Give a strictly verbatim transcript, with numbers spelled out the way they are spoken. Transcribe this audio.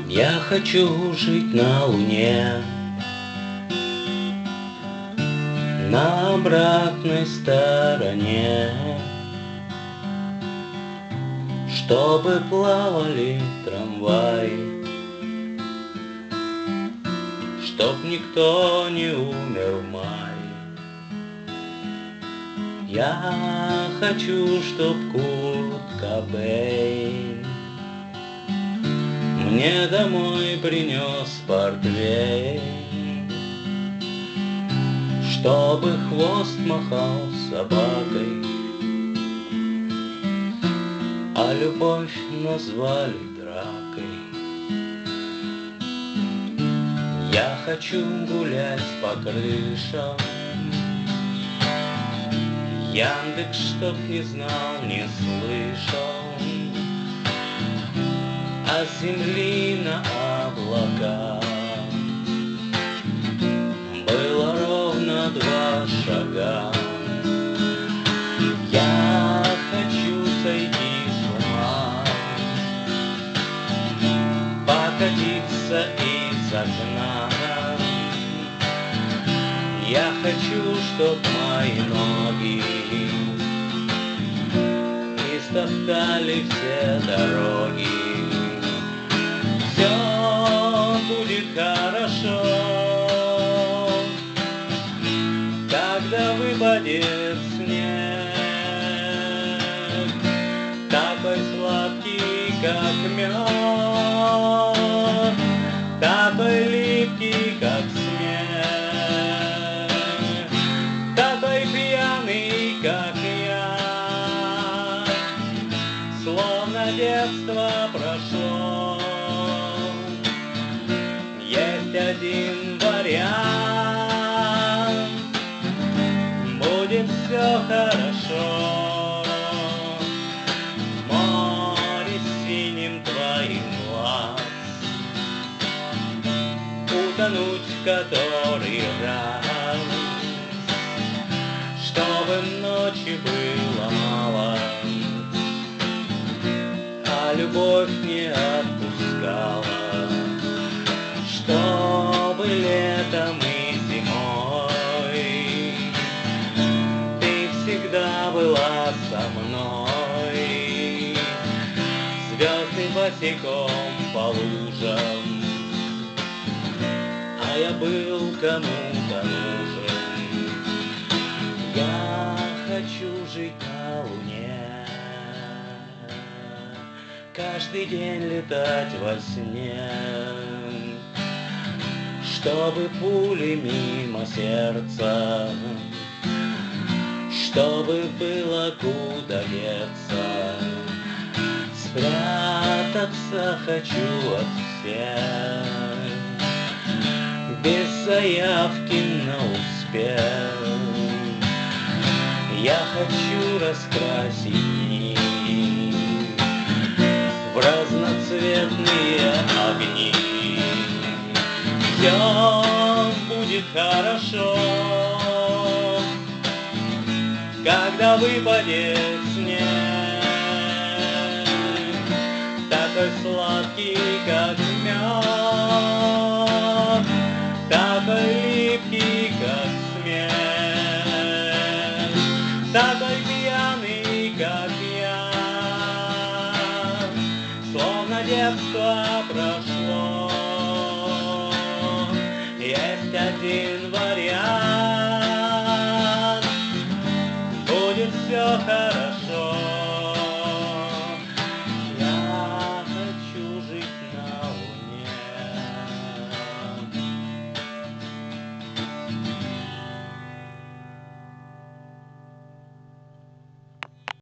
Я хочу жить на Луне, на обратной стороне, чтобы плавали трамваи, чтоб никто не умер в мае. Я хочу, чтоб Курт Кобейн мне домой принес портвейн, чтобы хвост махал собакой, а любовь назвали дракой. Я хочу гулять по крышам, Яндекс чтоб не знал, не слышал, а с земли на облака было ровно два шага. Я хочу сойти с ума, покатиться из окна. Я хочу, чтоб мои ноги истоптали все дороги. Все будет хорошо, когда выпадет снег, такой сладкий, как мед, такой липкий, как смех, такой пьяный, как я, словно детство прошло. Есть один вариант, будет все хорошо. Море синим твоих глаз, утонуть в который раз, чтобы ночи было мало, а любовь не отпускала. Чтобы летом и зимой ты всегда была со мной, звезды босиком по лужам, а я был кому-то нужен. Я хочу жить на Луне, каждый день летать во сне, чтобы пули мимо сердца, чтобы было куда деться. Спрятаться хочу от всех, без заявки на успех. Я хочу раскрасить дни в разноцветные огни. Все будет хорошо, когда выпадет снег, такой сладкий, как мед, такой липкий, как смех, такой пьяный, как я, словно детство прошло. Есть один вариант, будет все хорошо.